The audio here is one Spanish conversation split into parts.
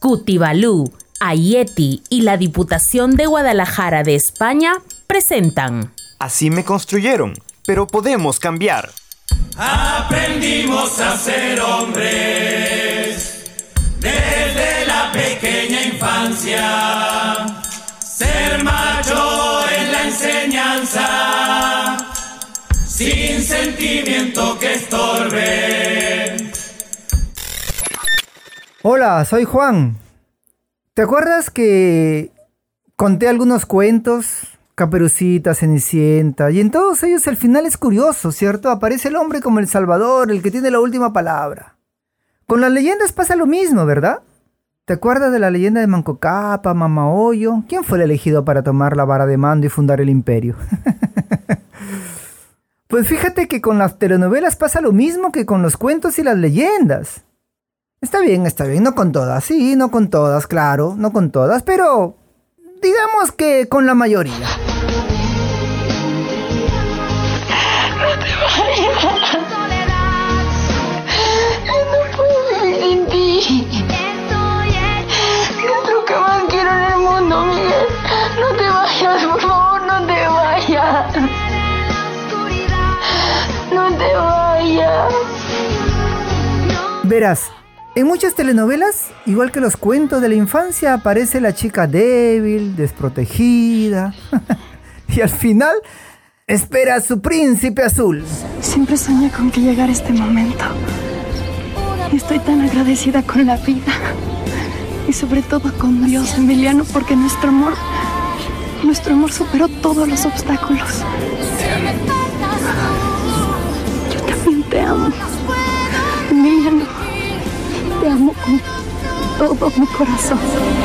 Cutibalú, Ayeti y la Diputación de Guadalajara de España presentan Así me construyeron, pero podemos cambiar. Aprendimos a ser hombres desde la pequeña infancia. Ser macho es la enseñanza, sin sentimiento que estorbe. Hola, soy Juan. ¿Te acuerdas que conté algunos cuentos? Caperucita, Cenicienta, y en todos ellos el final es curioso, ¿cierto? Aparece el hombre como el salvador, el que tiene la última palabra. Con las leyendas pasa lo mismo, ¿verdad? ¿Te acuerdas de la leyenda de Manco Cápac, Mamahoyo? ¿Quién fue el elegido para tomar la vara de mando y fundar el imperio? Pues fíjate que con las telenovelas pasa lo mismo que con los cuentos y las leyendas. Está bien, no con todas, sí, no con todas, claro, no con todas, pero digamos que con la mayoría. No te vayas. No puedo vivir sin ti. Es lo que más quiero en el mundo, Miguel. No te vayas, por favor, no te vayas. No te vayas. Verás, en muchas telenovelas, igual que los cuentos de la infancia, aparece la chica débil, desprotegida. Y al final, espera a su príncipe azul. Siempre soñé con que llegara este momento. Y estoy tan agradecida con la vida. Y sobre todo con Dios, Emiliano, porque nuestro amor superó todos los obstáculos. Yo también te amo, Emiliano. Te amo con todo mi corazón.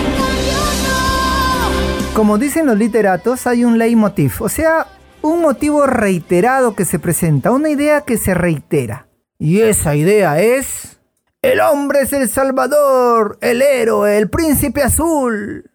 Como dicen los literatos, hay un leitmotiv, o sea, un motivo reiterado que se presenta, una idea que se reitera. Y esa idea es: el hombre es el salvador, el héroe, el príncipe azul.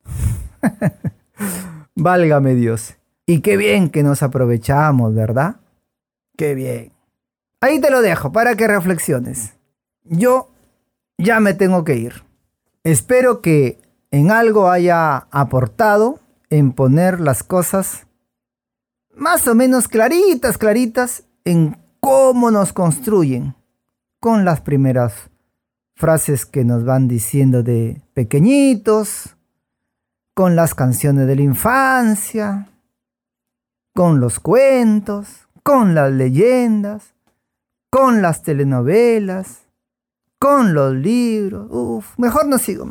Válgame Dios. Y qué bien que nos aprovechamos, ¿verdad? Qué bien. Ahí te lo dejo para que reflexiones. Yo ya me tengo que ir. Espero que en algo haya aportado en poner las cosas más o menos claritas en cómo nos construyen, con las primeras frases que nos van diciendo de pequeñitos, con las canciones de la infancia, con los cuentos, con las leyendas, con las telenovelas, con los libros. Mejor no sigo.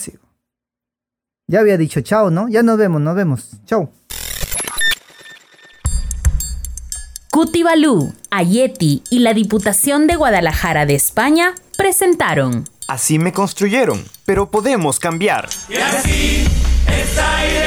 Ya había dicho chao, ¿no? Ya nos vemos. Chao. Cutibalú, Ayeti y la Diputación de Guadalajara de España presentaron Así me construyeron, pero podemos cambiar. Y así esta idea